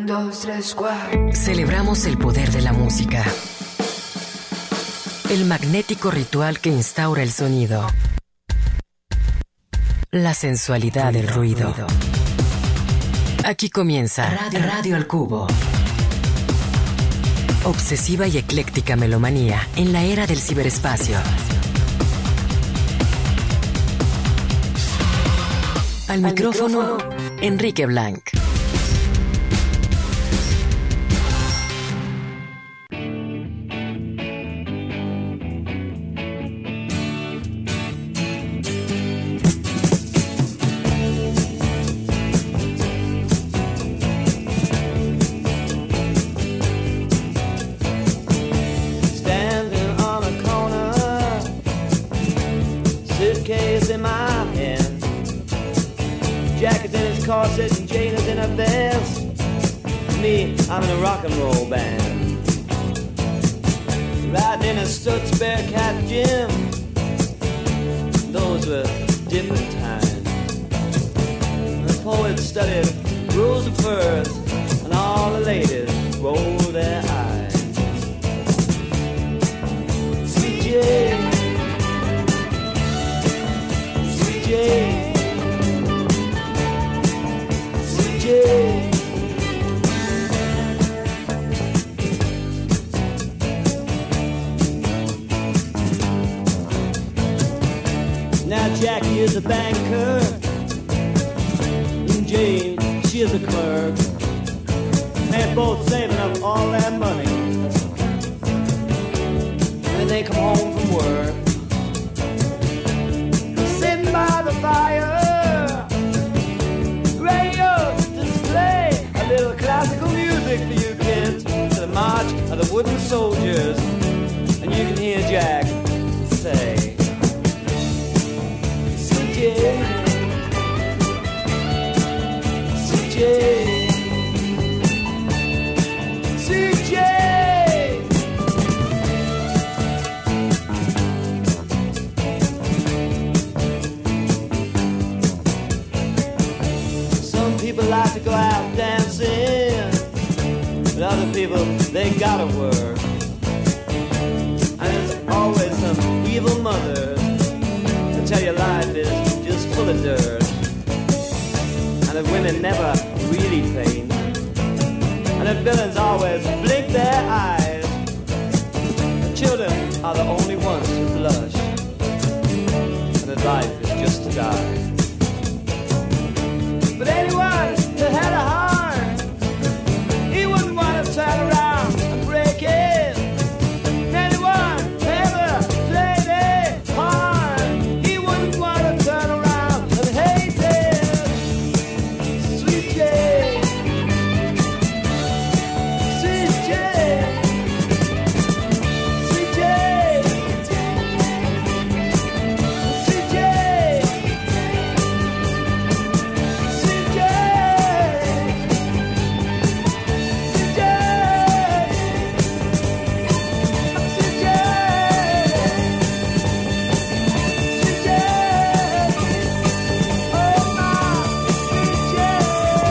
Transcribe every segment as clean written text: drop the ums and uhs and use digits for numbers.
Un, dos, tres, cuatro. Celebramos el poder de la música. El magnético ritual que instaura el sonido. La sensualidad del ruido. Aquí comienza Radio al Cubo. Obsesiva y ecléctica melomanía en la era del ciberespacio. Al micrófono, Enrique Blanc. Corset and Jane is in a vest. Me, I'm in a rock and roll band. Riding in a Stutz Bearcat gym. Those were different times. The poets studied rules of birth, and all the ladies rolled their eyes. Sweet Jane, Sweet Jane. Now Jackie is a banker, and Jane, she is a clerk. They're both saving up all their money when they come home from work. Sitting by the fire, little classical music for you kids, to the march of the wooden soldiers, and you can hear Jack say, Sweet Jane, Sweet Jane, Sweet Jane. Some people like to go out dancing, but other people, they gotta work. And there's always some evil mothers that tell you life is just full of dirt, and the women never really faint, and the villains always blink their eyes. The children are the only ones who blush, and that life is just to die. But anyone that had a heart, he wouldn't want to turn around and break it. Anyone ever played a part, he wouldn't want to turn around and hate it. Sweet Jane, Sweet Jane, Sweet Jane, Sweet Jane, Sweet Jane, Sweet Jane, Sweet Jane, oh my Sweet Jane.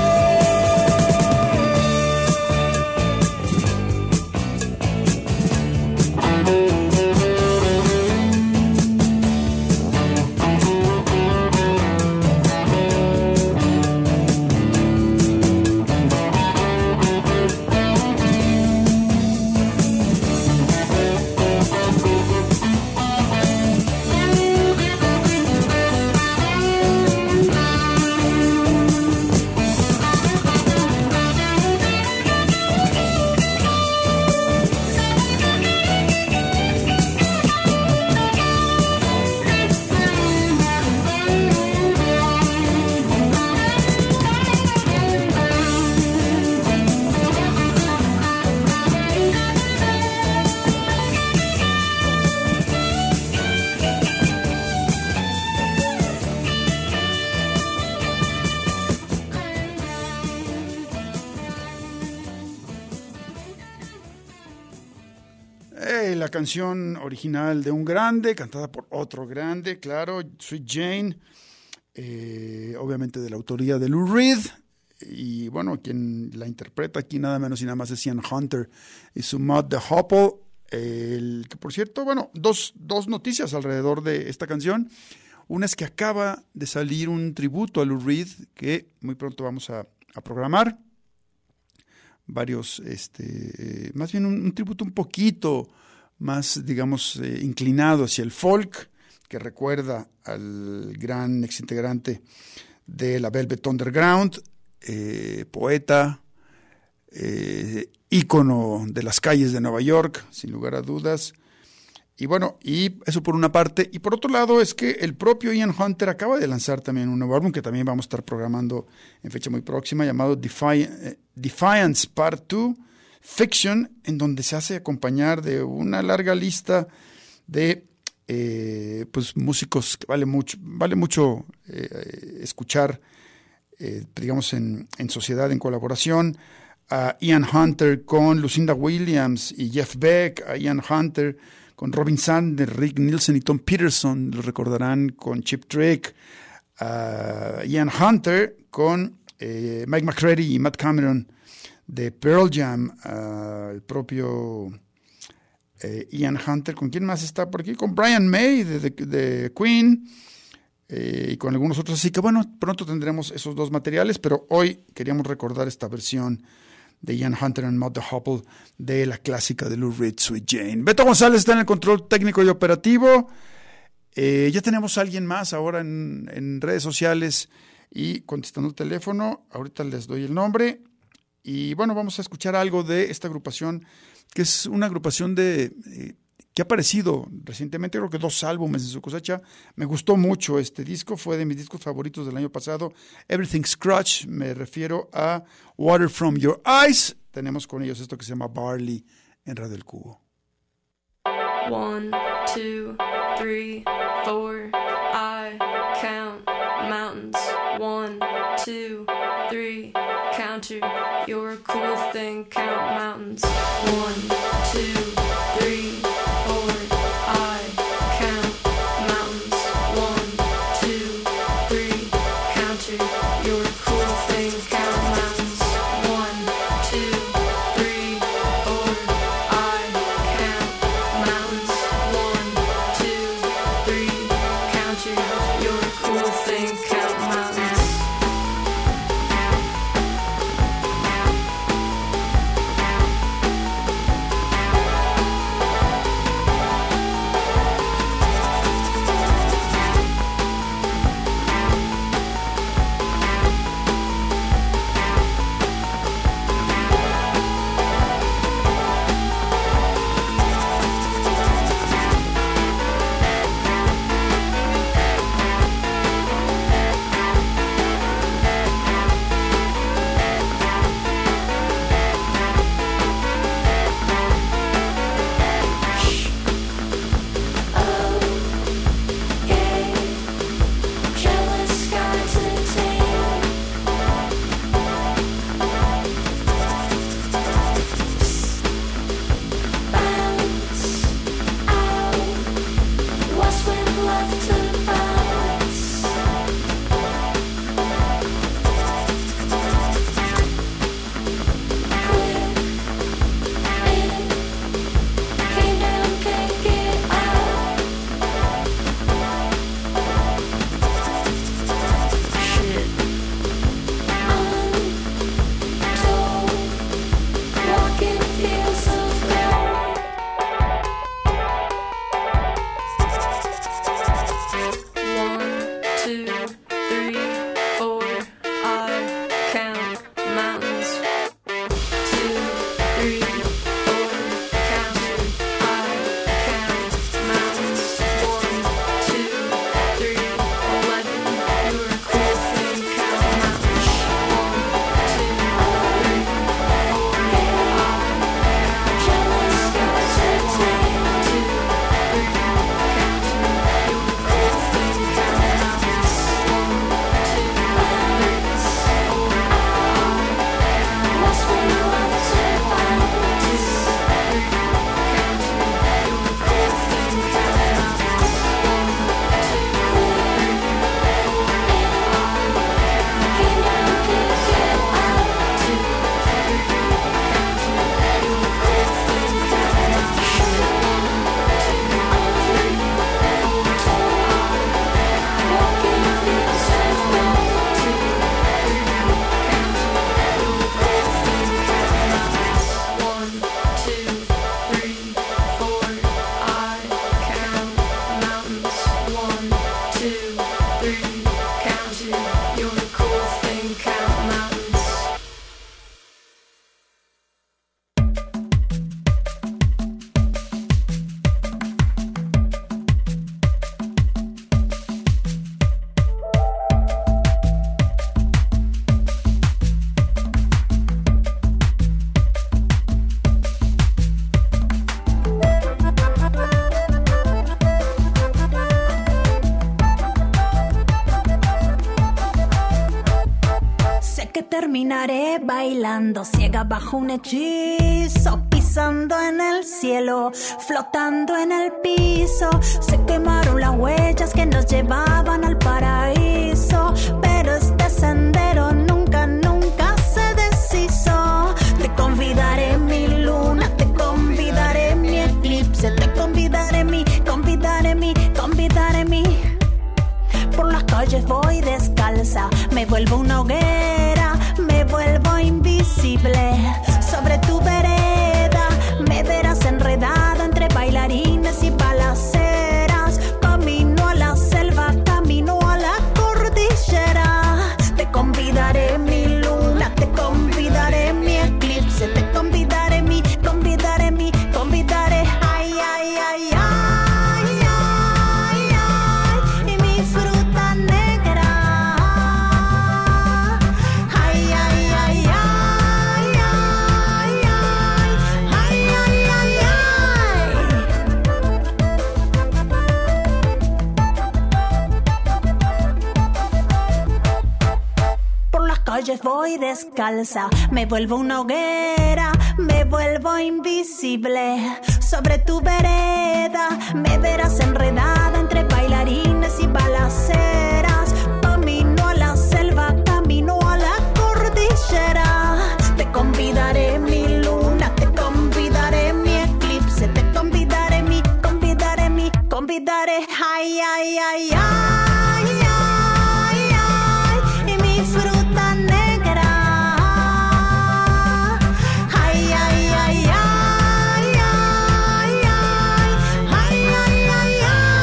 La canción original de un grande, cantada por otro grande, claro, Sweet Jane, obviamente de la autoría de Lou Reed, y bueno, quien la interpreta aquí nada menos y nada más es Ian Hunter y su Mud the Hopple, que por cierto, bueno, dos noticias alrededor de esta canción. Una es que acaba de salir un tributo a Lou Reed que muy pronto vamos a programar. Varios, más bien un tributo un poquito más, digamos, inclinado hacia el folk, que recuerda al gran exintegrante de la Velvet Underground, poeta, ícono de las calles de Nueva York, sin lugar a dudas. Y bueno, y eso por una parte. Y por otro lado es que el propio Ian Hunter acaba de lanzar también un nuevo álbum que también vamos a estar programando en fecha muy próxima, llamado Defiance Part 2 Fiction, en donde se hace acompañar de una larga lista de pues músicos que vale mucho escuchar, digamos, en sociedad, en colaboración. A Ian Hunter con Lucinda Williams y Jeff Beck, a Ian Hunter con Robin Sanders, Rick Nielsen y Tom Peterson, lo recordarán, con Chip Trick, a Ian Hunter con Mike McCready y Matt Cameron de Pearl Jam, el propio Ian Hunter, ¿con quién más está por aquí? Con Brian May de Queen, y con algunos otros, así que bueno, pronto tendremos esos dos materiales, pero hoy queríamos recordar esta versión de Ian Hunter and Mud the Hopple de la clásica de Lou Reed, Sweet Jane. Beto González está en el control técnico y operativo. Ya tenemos a alguien más ahora en redes sociales y contestando el teléfono. Ahorita les doy el nombre. Y bueno, vamos a escuchar algo de esta agrupación, que es una agrupación que ha aparecido recientemente, creo que 2 álbumes en su cosecha. Me gustó mucho este disco, fue de mis discos favoritos del año pasado. Everything Scratch, me refiero a Water From Your Eyes. Tenemos con ellos esto que se llama Barley en Radio El Cubo. 1, 2, 3, 4, I count mountains. 1, 2, 3, counter, you're a cool thing, count mountains. 1, 2, 3, 4, I count mountains. 1, 2, 3, counter, you're a cool thing, count mountains. 1, 2, 3, 4, I count mountains. 1, 2, 3, counter, you're a cool thing, count mountains. convidaré bailando ciega bajo un hechizo, pisando en el cielo, flotando en el piso. Se quemaron las huellas que nos llevaban al paraíso, pero este sendero nunca, nunca se deshizo. Te convidaré mi luna, te convidaré mi eclipse, te convidaré mi, convidaré mi, convidaré mi. Por las calles voy descalza, me vuelvo una hoguera, me vuelvo invisible. Sobre tu vereda me verás enredada entre bailarines y balaceras. Camino a la selva, camino a la cordillera. Te convidaré mi luna, te convidaré mi eclipse, te convidaré mi, convidaré mi, convidaré. Ay, ay, ay, ay, ay, ay, y mi fruta negra. Ay, ay, ay, ay, ay, ay, ay, ay, Por las calles voy descalza, me vuelvo una hoguera, me vuelvo invisible. Sobre tu vereda me verás enredada entre bailarines y balaceras. Camino a la selva, camino a la cordillera. Te convidaré mi luna, te convidaré mi eclipse, te convidaré mi, convidaré mi, convidaré. Ay, ay, ay, ay, ay, ay, y mi fruta negra. Ay, ay, ay, ay, ay, ay, ay, ay,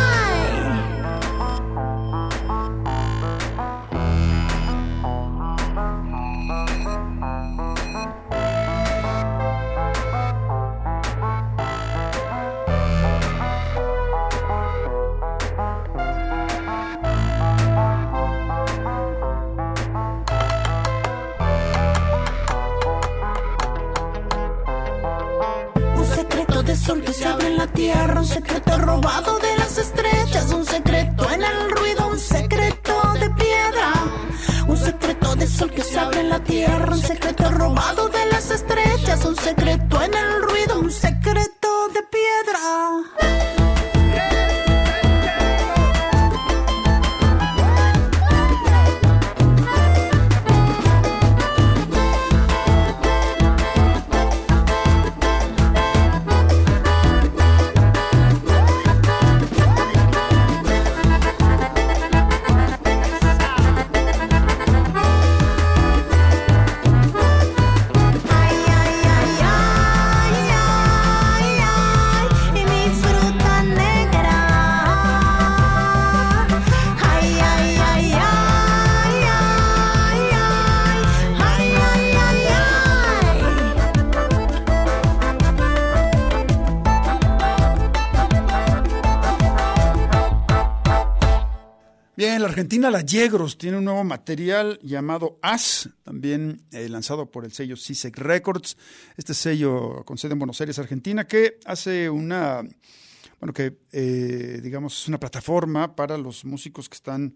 Un secreto de sol que se abre en la tierra, un secreto robado de las estrellas, un secreto en el ruido, un secreto de piedra. Un secreto de sol que se abre en la tierra, un secreto robado de las estrellas, un secreto en el ruido, un secreto de piedra. Ay, ay, ay, ay, ay, ay, y mi fruta negra. Ay, ay, ay, ay, ay, ay, ay, ay, Bien, la Argentina La Yegros tiene un nuevo material llamado As, también lanzado por el sello CISEC Records, este sello con sede en Buenos Aires, Argentina, que hace una, bueno, que digamos es una plataforma para los músicos que están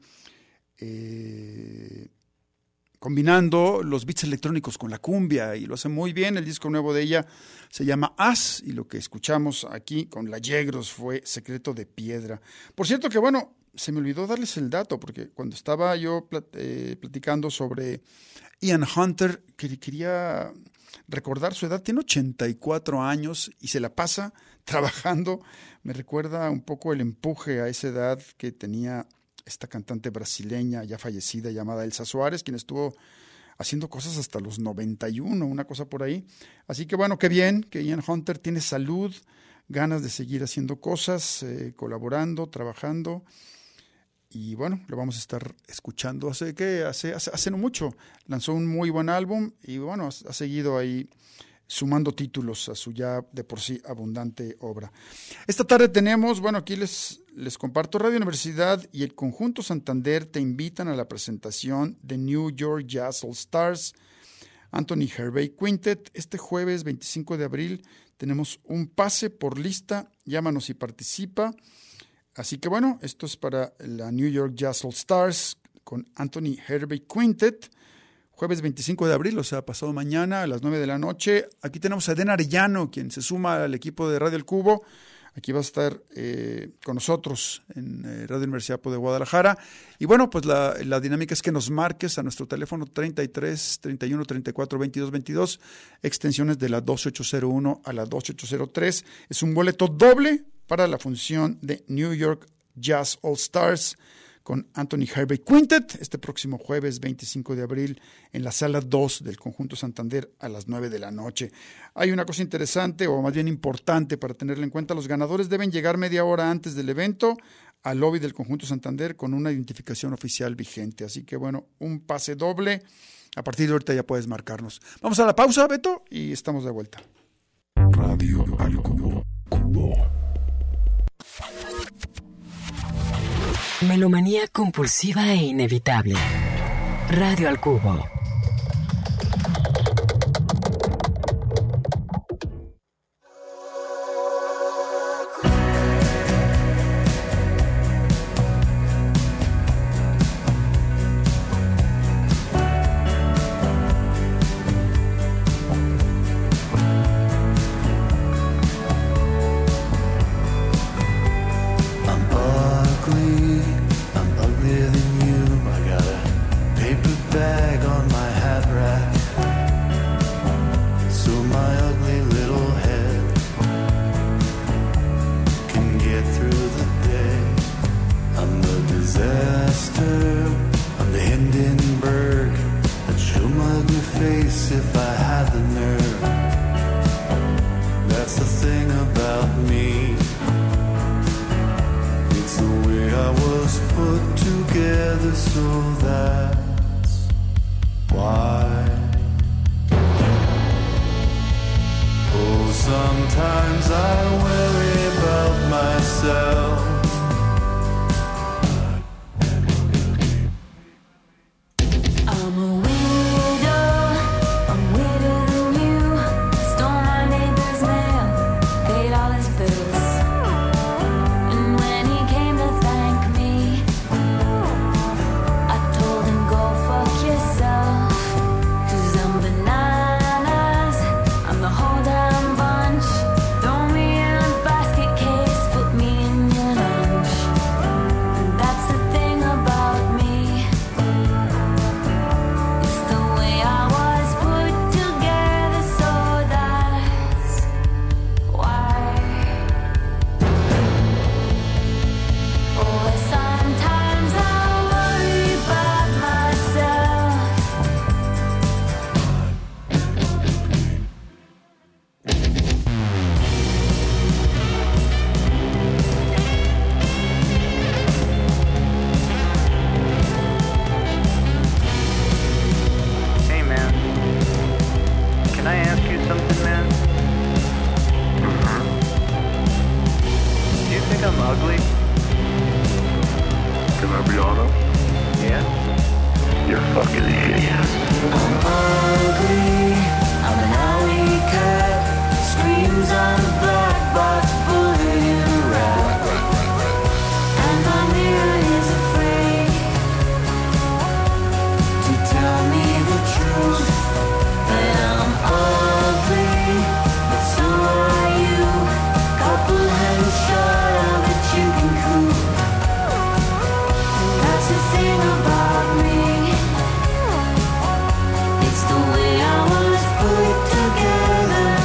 combinando los beats electrónicos con la cumbia, y lo hace muy bien. El disco nuevo de ella se llama As, y lo que escuchamos aquí con La Yegros fue Secreto de Piedra. Por cierto que, bueno, se me olvidó darles el dato, porque cuando estaba yo platicando sobre Ian Hunter, quería recordar su edad. Tiene 84 años y se la pasa trabajando. Me recuerda un poco el empuje a esa edad que tenía esta cantante brasileña ya fallecida llamada Elsa Suárez, quien estuvo haciendo cosas hasta los 91, una cosa por ahí. Así que bueno, qué bien que Ian Hunter tiene salud, ganas de seguir haciendo cosas, colaborando, trabajando. Y bueno, lo vamos a estar escuchando. Hace no mucho lanzó un muy buen álbum y bueno, ha seguido ahí sumando títulos a su ya de por sí abundante obra. Esta tarde tenemos, bueno, aquí les comparto, Radio Universidad y el Conjunto Santander te invitan a la presentación de New York Jazz All Stars, Anthony Hervey Quintet. Este jueves 25 de abril tenemos un pase por lista, llámanos y participa. Así que bueno, esto es para la New York Jazz All Stars con Anthony Hervey Quintet, jueves 25 de abril, o sea, pasado mañana a las 9 de la noche. Aquí tenemos a Edena Arellano, quien se suma al equipo de Radio El Cubo. Aquí va a estar con nosotros en Radio Universidad de Guadalajara. Y bueno, pues la dinámica es que nos marques a nuestro teléfono 33 31 34 22 22, extensiones de la 2801 a la 2803. Es un boleto doble para la función de New York Jazz All Stars con Anthony Harvey Quintet, este próximo jueves 25 de abril en la sala 2 del Conjunto Santander a las 9 de la noche. Hay una cosa interesante, o más bien importante para tenerla en cuenta: los ganadores deben llegar media hora antes del evento al lobby del Conjunto Santander con una identificación oficial vigente. Así que bueno, un pase doble. A partir de ahorita ya puedes marcarnos. Vamos a la pausa, Beto, y estamos de vuelta. Radio al Cubo. Melomanía compulsiva e inevitable. Radio al Cubo. Sometimes I worry about myself. I'm a widow, I'm weirder than you. Stole my neighbor's mail, paid all his bills. And when he came to thank me, I told him go fuck yourself. 'Cause I'm bananas, I'm the whole damn bunch. Throw me in a basket case, put me in your lunch. And that's the thing about me. It's the way I was put together, so that's why. Oh, sometimes I worry about myself. Hey man, can I ask you something, man? Do you think I'm ugly? Can I be honest? Yeah? You're fucking hideous. I'm ugly, I'm an alley cat. Screams on the black box, bullet in a rat. And my mirror is afraid to tell me the truth. That I'm ugly, but so are you. Couple headshot of it you can cool. That's the thing about me. It's the way I was put together.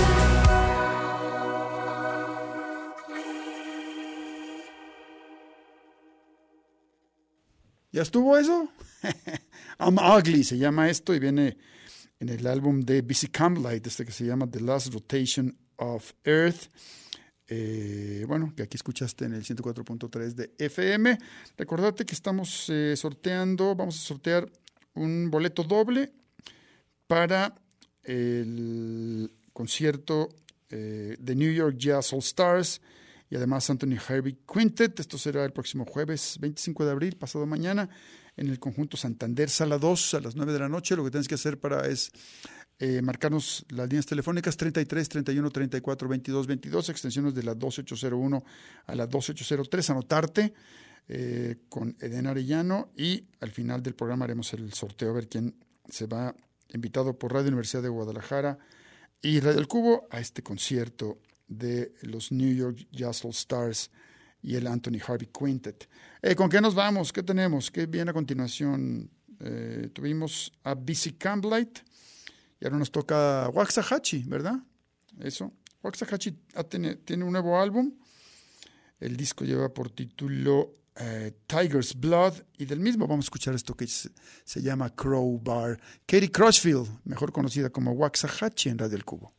¿Ya estuvo eso? I'm Ugly se llama esto y viene en el álbum de BC Camlight, este que se llama The Last Rotation of Earth. Bueno, que aquí escuchaste en el 104.3 de FM. Recordate que estamos vamos a sortear un boleto doble para el concierto de New York Jazz All Stars y además Anthony Harvey Quintet. Esto será el próximo jueves 25 de abril, pasado mañana, en el Conjunto Santander, sala 2, a las 9 de la noche. Lo que tienes que hacer es marcarnos las líneas telefónicas 33 31 34 22 22, extensiones de la 2801 a la 2803, anotarte con Edena Arellano y al final del programa haremos el sorteo a ver quién se va invitado por Radio Universidad de Guadalajara y Radio El Cubo a este concierto de los New York Jazz All Stars y el Anthony Harvey Quintet. ¿Con qué nos vamos? ¿Qué tenemos? ¿Qué viene a continuación? Tuvimos a B.C. Camblight y ahora nos toca Waxahachie, ¿verdad? Eso. Waxahachie tiene un nuevo álbum. El disco lleva por título Tiger's Blood y del mismo vamos a escuchar esto que se llama Crowbar. Katie Crutchfield, mejor conocida como Waxahachie en Radio El Cubo.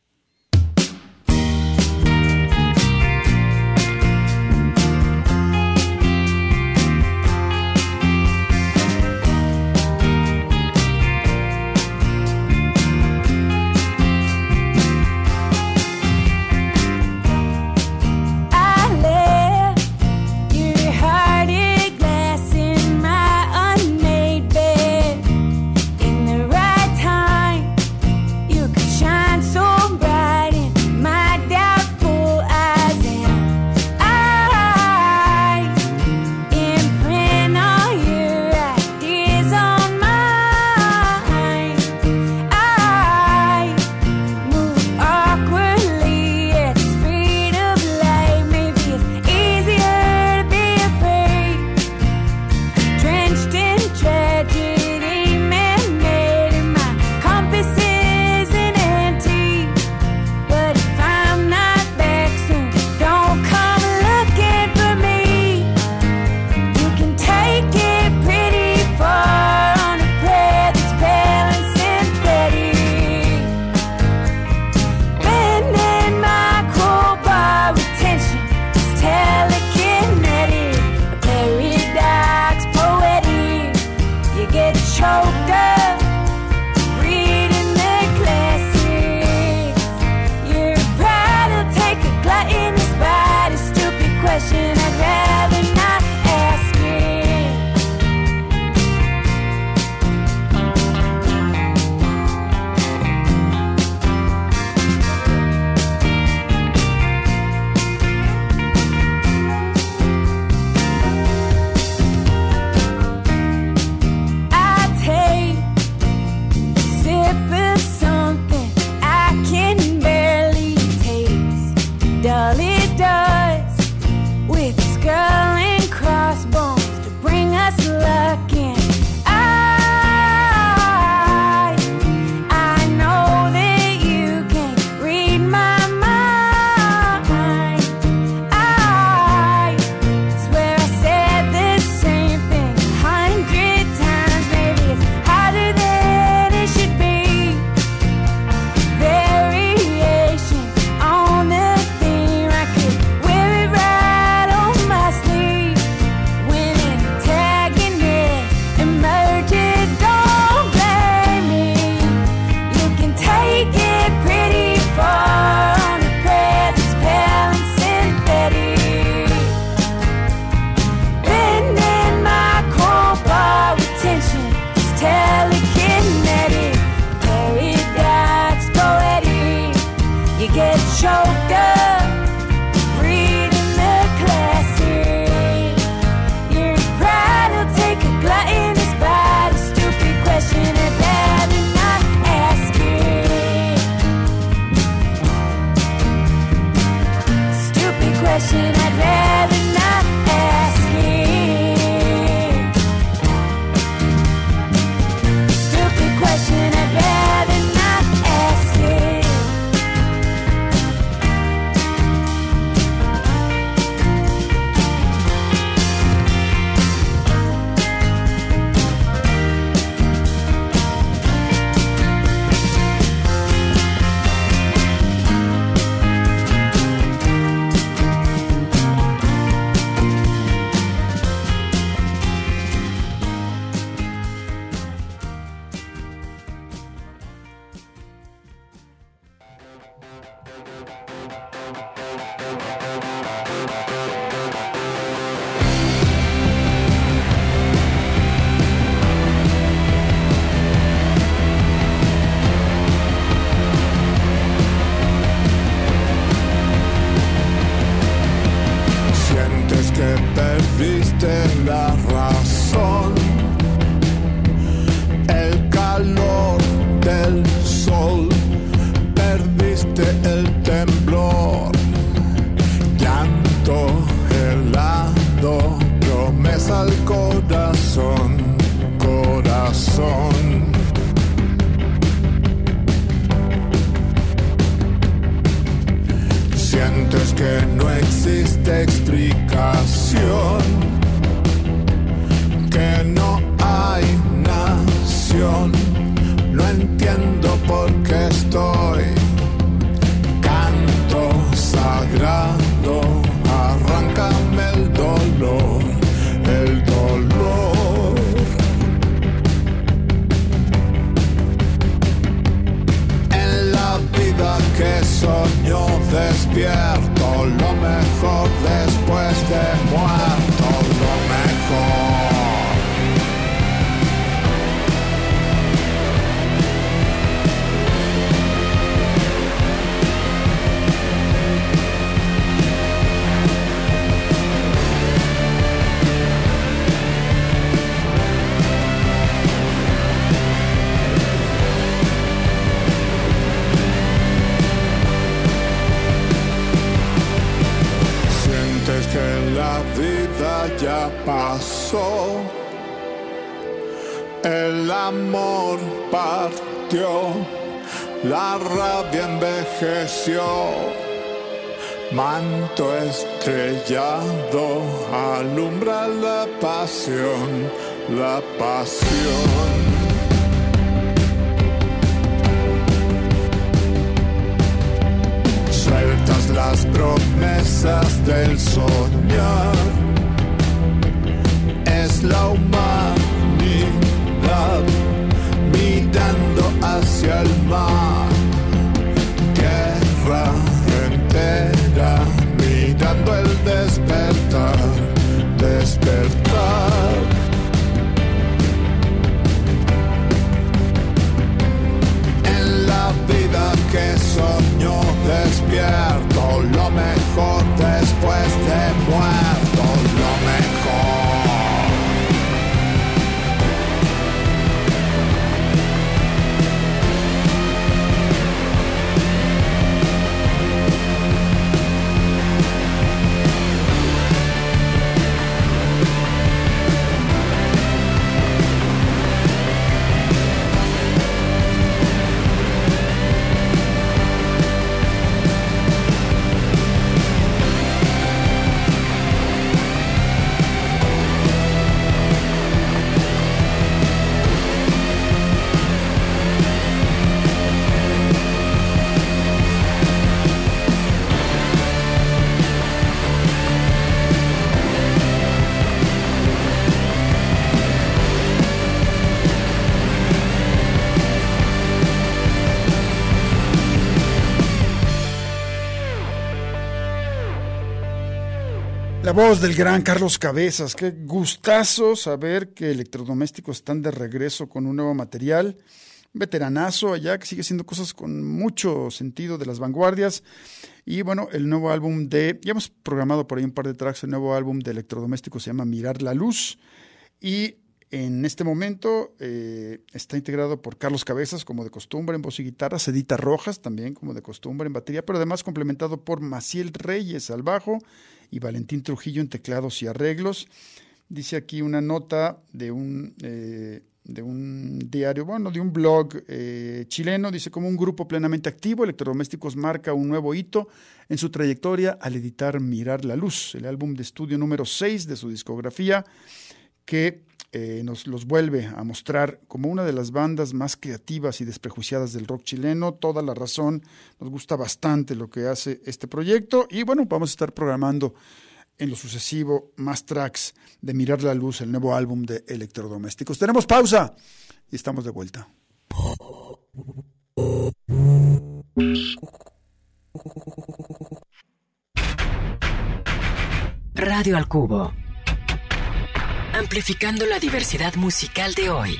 siente el temblor, llanto helado, promesa al corazón, corazón. Sientes que no existe explicación, que no hay nación. No entiendo por qué estoy. Canto sagrado, arráncame el dolor, el dolor. En la vida que soñó despierto, lo mejor después de muerto, lo mejor. Que la vida ya pasó, el amor partió, la rabia envejeció, manto estrellado alumbra la pasión, la pasión. Sueltas las promesas del soñar, es la humanidad mirando hacia el mar, tierra entera mirando el despertar, despertar. En la vida que soñó despierto, lo mejor después de muerto, lo mejor. La voz del gran Carlos Cabezas. Qué gustazo saber que Electrodomésticos están de regreso con un nuevo material. Un veteranazo allá que sigue haciendo cosas con mucho sentido de las vanguardias. Y bueno, el nuevo álbum ya hemos programado por ahí un par de tracks. El nuevo álbum de Electrodomésticos se llama Mirar la Luz. Y en este momento está integrado por Carlos Cabezas, como de costumbre, en voz y guitarra, Cedita Rojas, también como de costumbre, en batería, pero además complementado por Maciel Reyes al bajo y Valentín Trujillo en teclados y arreglos. Dice aquí una nota de un diario, bueno, de un blog chileno, dice: como un grupo plenamente activo, Electrodomésticos marca un nuevo hito en su trayectoria al editar Mirar la Luz, el álbum de estudio número 6 de su discografía, que nos los vuelve a mostrar como una de las bandas más creativas y desprejuiciadas del rock chileno. Toda la razón, nos gusta bastante lo que hace este proyecto y bueno, vamos a estar programando en lo sucesivo más tracks de Mirar la Luz, el nuevo álbum de Electrodomésticos. Tenemos pausa y estamos de vuelta. Radio al Cubo. Amplificando la diversidad musical de hoy.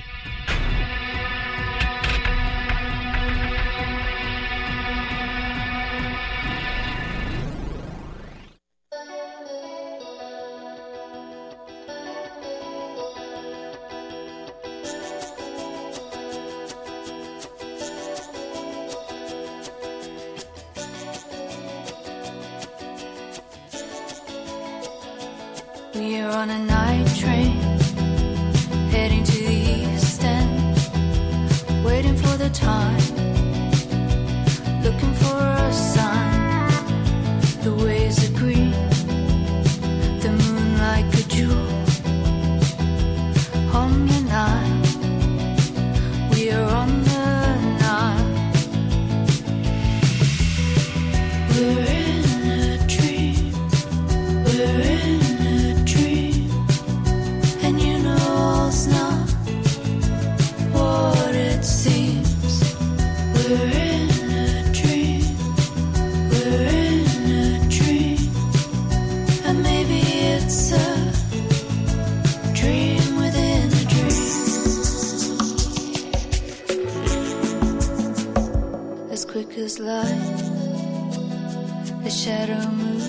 We're on a night train heading to the East End, waiting for the time, looking for a sign. The waves are green, the moon like a jewel on the Nile. We are on the Nile. We're in a dream. We're in a dream, and you know it's not what it seems. We're in a dream. We're in a dream, and maybe it's a dream within a dream. As quick as light, the shadow moves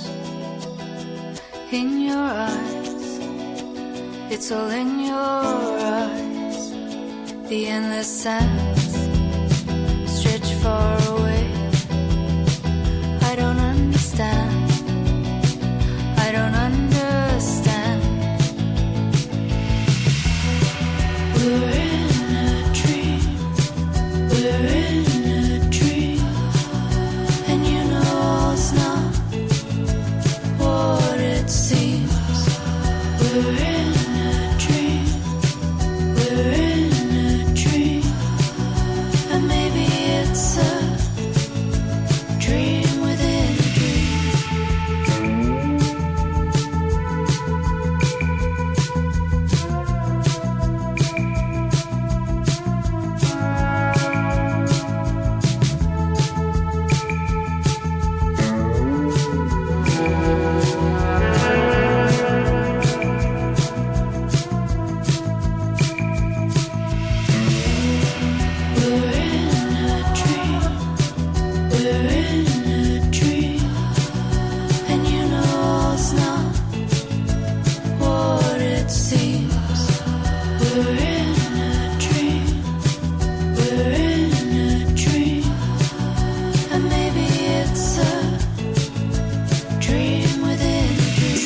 in your eyes. It's all in your eyes. The endless sands stretch far away. I don't understand. I don't understand. We're in a dream. We're in a dream, and you know it's not what it seems. We're in a dream. We're in a dream, and maybe it's a dream within a dream. We're in a dream. We're in a dream, and you know it's not what it seems. We're in a dream. We're in a dream, and maybe it's a dream within a dream.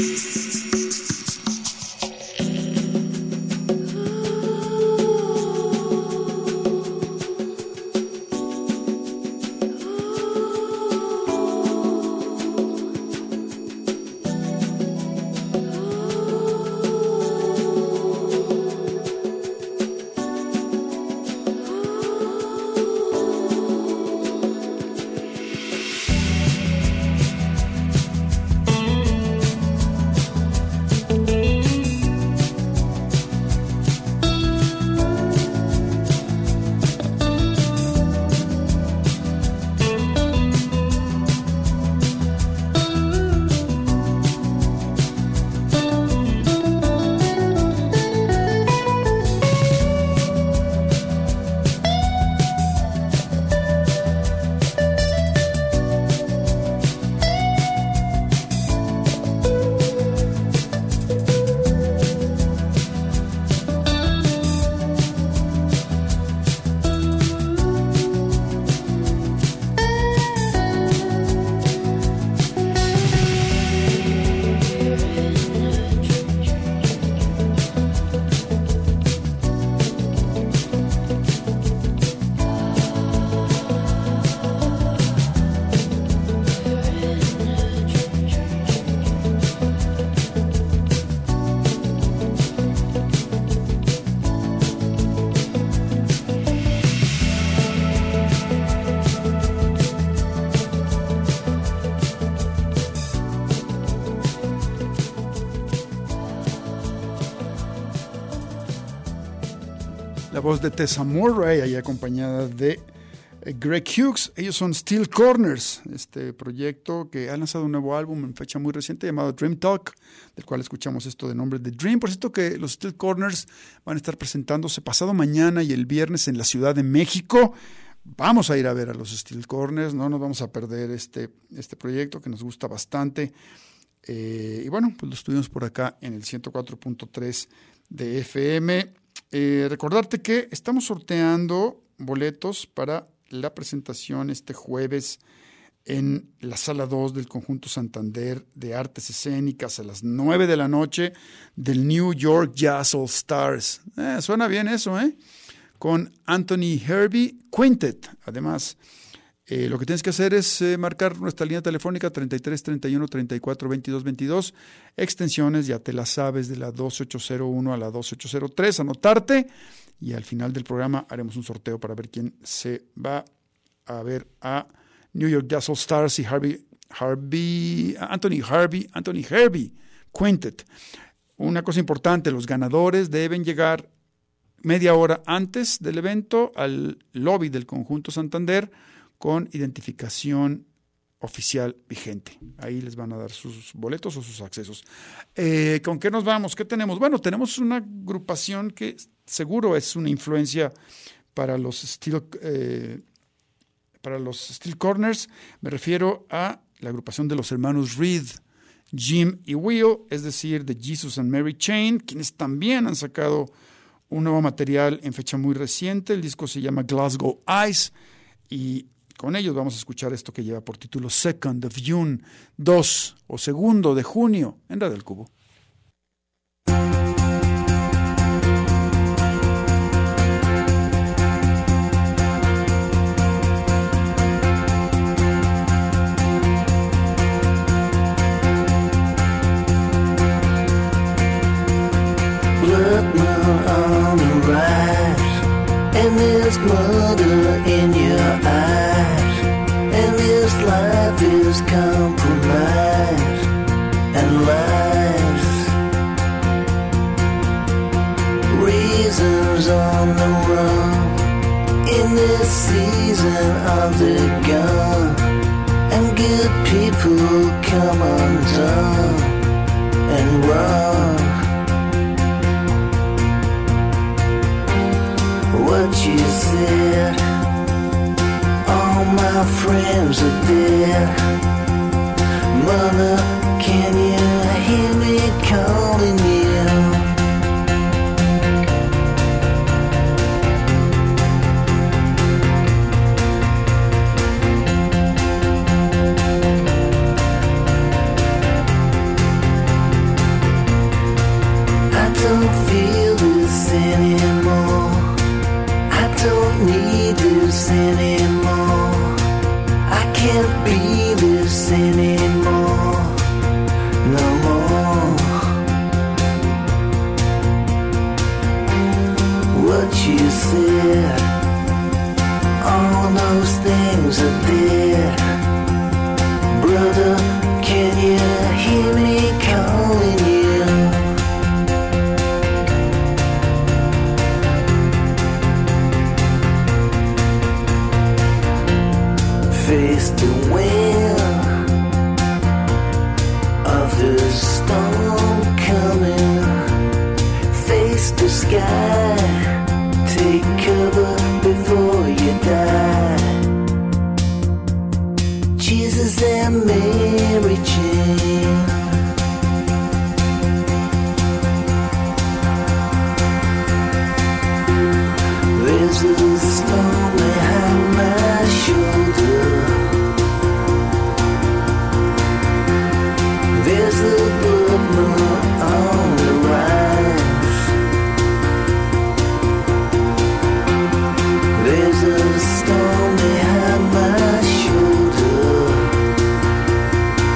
La voz de Tessa Murray, ahí acompañada de Greg Hughes. Ellos son Steel Corners, este proyecto que ha lanzado un nuevo álbum en fecha muy reciente llamado Dream Talk, del cual escuchamos esto de nombre de Dream. Por cierto que los Steel Corners van a estar presentándose pasado mañana y el viernes en la Ciudad de México. Vamos a ir a ver a los Steel Corners, no nos vamos a perder este proyecto que nos gusta bastante. Y bueno, pues lo estuvimos por acá en el 104.3 de FM. Recordarte que estamos sorteando boletos para la presentación este jueves en la Sala 2 del Conjunto Santander de Artes Escénicas a las 9 de la noche del New York Jazz All Stars. Suena bien eso, ¿eh? Con Anthony Herbie Quintet. Además, lo que tienes que hacer es marcar nuestra línea telefónica 33 31 34 22 22, extensiones, ya te las sabes, de la 2801 a la 2803, anotarte, y al final del programa haremos un sorteo para ver quién se va a ver a New York Jazz All Stars y Anthony Herbie Quintet. Una cosa importante, los ganadores deben llegar media hora antes del evento al lobby del Conjunto Santander con identificación oficial vigente. Ahí les van a dar sus boletos o sus accesos. ¿Con qué nos vamos? ¿Qué tenemos? Bueno, tenemos una agrupación que seguro es una influencia para los Steel Corners. Me refiero a la agrupación de los hermanos Reed, Jim y Will, es decir, de Jesus and Mary Chain, quienes también han sacado un nuevo material en fecha muy reciente. El disco se llama Glasgow Eyes y con ellos vamos a escuchar esto que lleva por título Second of June, 2 o segundo de junio, en Radio El Cubo. Blood moon on the rise, and there's murder in your eyes, and this life is compromised and lies. Reasons on the run in this season of the gun, and good people come undone and run. What you said, all my friends are dead. Mother, can you hear me calling you? I don't feel this anymore. Don't need this anymore. I can't be this anymore. No more. What you said, all those things are dead. Brother, can you hear me calling you? Face the wind of the storm coming. Face the sky. Take cover before you die. Jesus and Mary Chain. There's a storm behind my shoulder. There's the blood moon on the rise. There's a storm behind my shoulder.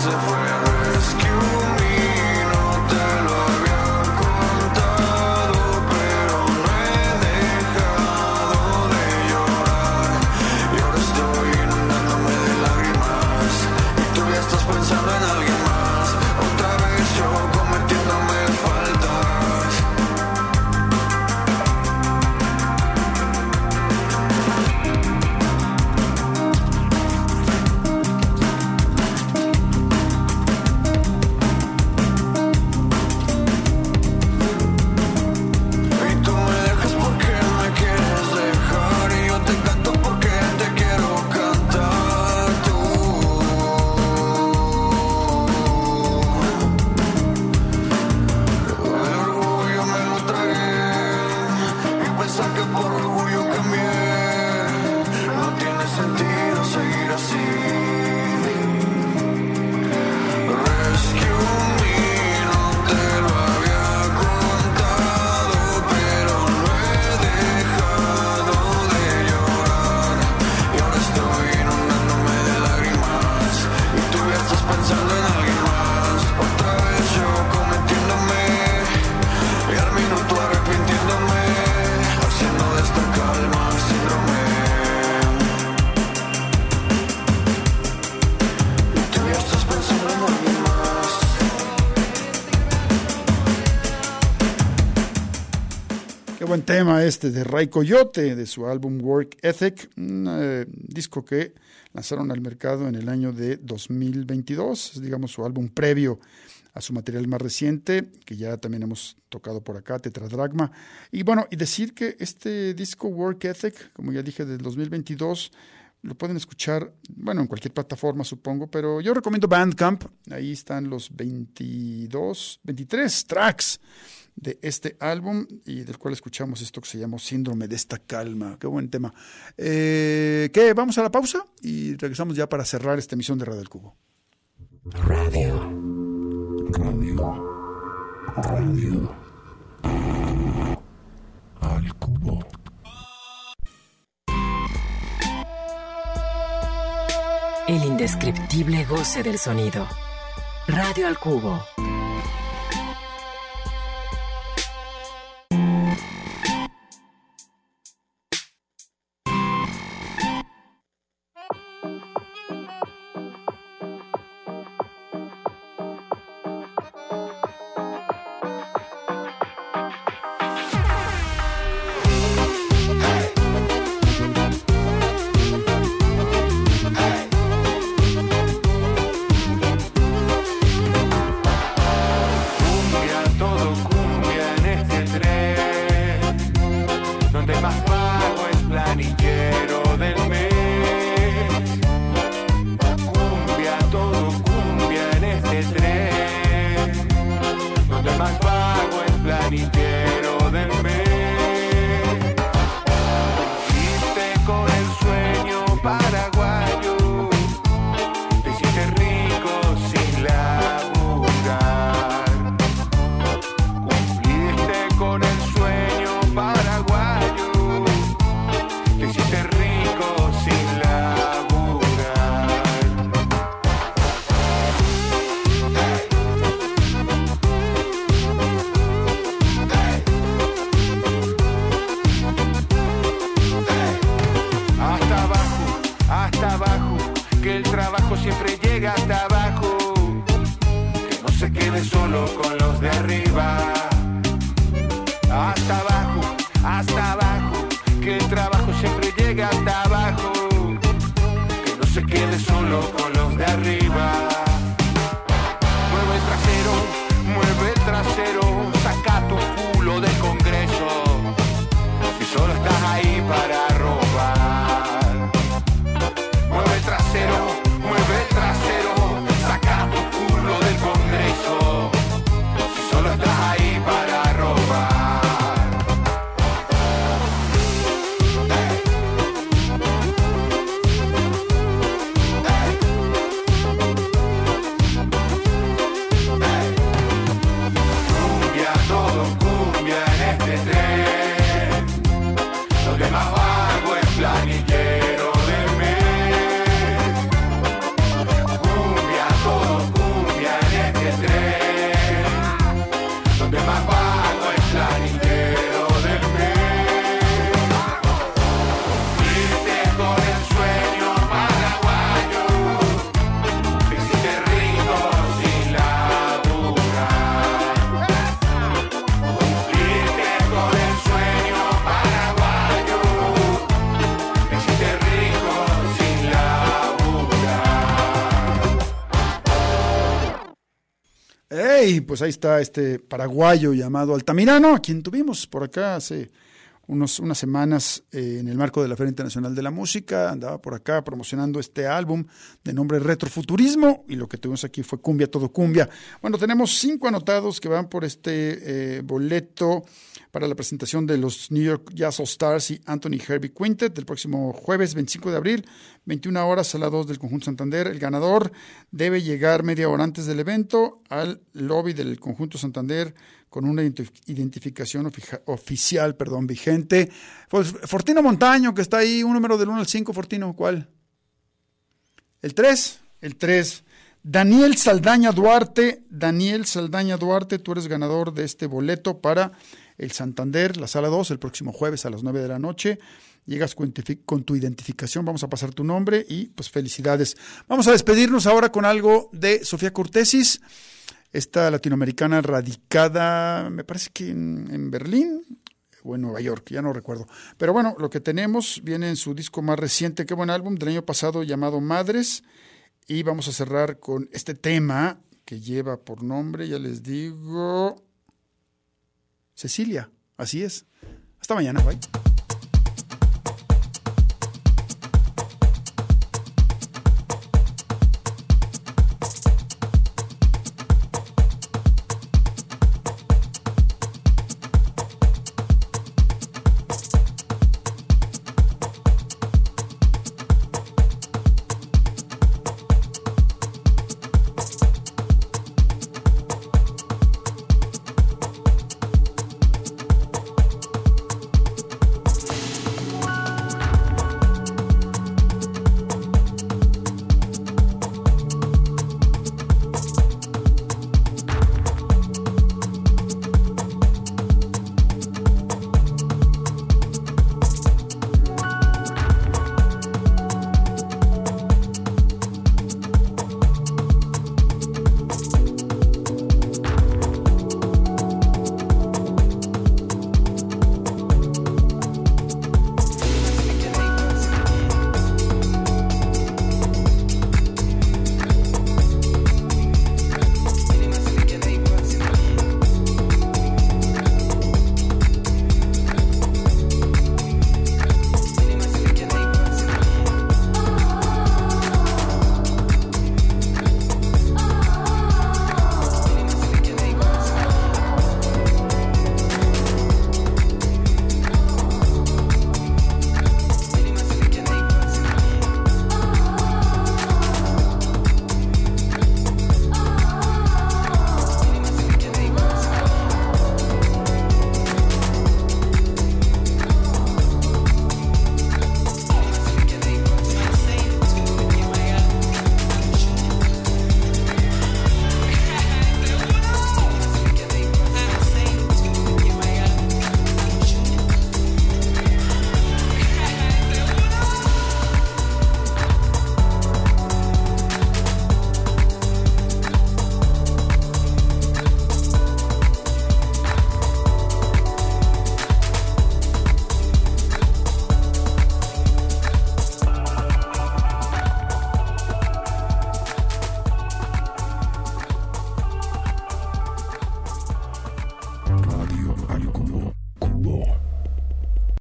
se fue. Rescue me, no te lo había contado, pero no he dejado de llorar. Y ahora estoy inundándome de lágrimas, y tú ya estás pensando en alguien más. Otra vez yo cometiéndome faltas. Y tú me dejas porque me quieres dejar, y yo te canto porque te quiero cantar tú. El orgullo me lo tragué, y pensar que por orgullo cambié, no tiene sentido seguir así. Rescue me, no te lo había contado, pero no he dejado de llorar. Y ahora estoy inundándome de lágrimas, y tú ya estás pensando en alguien más. Otra vez yo cometiéndome, y al minuto arrepintiéndome, haciendo de esta calma síndrome. Y tú ya estás pensando en alguien más. Qué buen tema este de Ray Coyote, de su álbum Work Ethic, un disco que lanzaron al mercado en el año de 2022, es, digamos, su álbum previo a su material más reciente, que ya también hemos tocado por acá, Tetradragma. Y bueno, y decir que este disco Work Ethic, como ya dije, del 2022, lo pueden escuchar, bueno, en cualquier plataforma, supongo, pero yo recomiendo Bandcamp. Ahí están los 23 tracks de este álbum, y del cual escuchamos esto que se llama Síndrome de esta calma. Qué buen tema. ¿Qué? Vamos a la pausa y regresamos ya para cerrar esta emisión de Radio El Cubo. Radio al cubo. El indescriptible goce del sonido. Radio al Cubo. Solo estás ahí ¡Ey! Pues ahí está este paraguayo llamado Altamirano, a quien tuvimos por acá hace unas semanas en el marco de la Feria Internacional de la Música. Andaba por acá promocionando este álbum de nombre Retrofuturismo, y lo que tuvimos aquí fue Cumbia, todo cumbia. Bueno, tenemos 5 anotados que van por este boleto para la presentación de los New York Jazz All Stars y Anthony Herbie Quintet del próximo jueves 25 de abril, 21 horas, sala 2 del Conjunto Santander. El ganador debe llegar media hora antes del evento al lobby del Conjunto Santander con una identificación oficial, vigente. Pues Fortino Montaño, que está ahí, un número del 1 al 5, Fortino, ¿cuál? ¿El 3? El 3. Daniel Saldaña Duarte, tú eres ganador de este boleto para el Santander, la sala 2, el próximo jueves a las 9 de la noche. Llegas con tu identificación, vamos a pasar tu nombre y pues felicidades. Vamos a despedirnos ahora con algo de Sofía Cortesis, esta latinoamericana radicada, me parece que en Berlín o en Nueva York, ya no recuerdo. Pero bueno, lo que tenemos viene en su disco más reciente, qué buen álbum, del año pasado, llamado Madres. Y vamos a cerrar con este tema que lleva por nombre, ya les digo, Cecilia. Así es. Hasta mañana, bye.